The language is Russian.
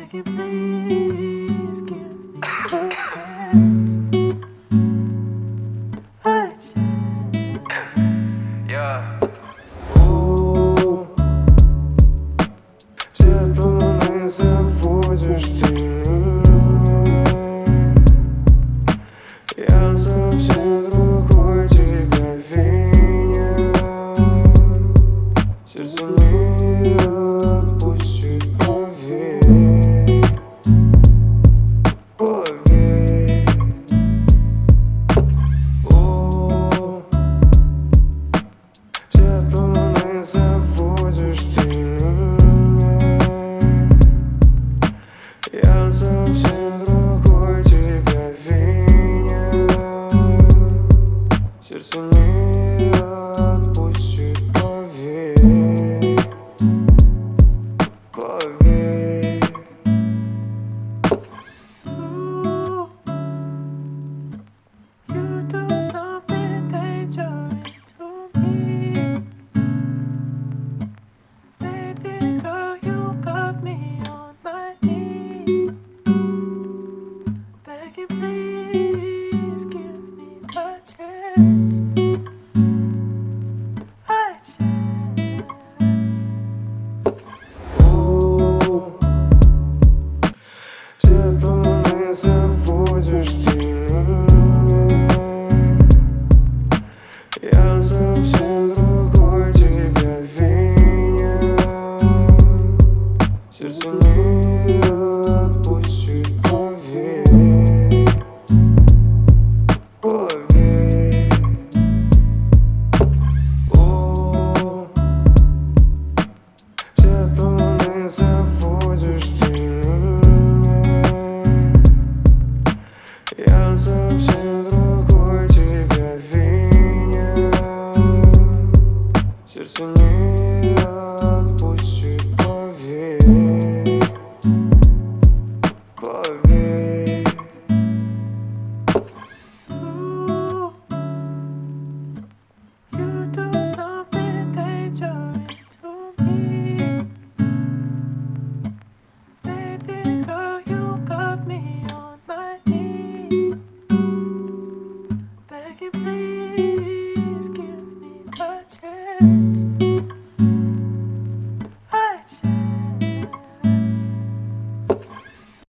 you please give me a chance? A chance. Yeah. Все луны заводишь ты меня. Я совсем другой тебя виня. Сердце не отпустит, поверь, поверь. Все луны заводишь ты меня. Я совсем другой тебя виня. Сердце не отпустит, поверь, поверь. You do something dangerous to me. Baby girl, you got me on my knees. Begging, please give me a chance. A chance. Все луны заводишь ты меня. Я совсем другой тебя виня. Сердце не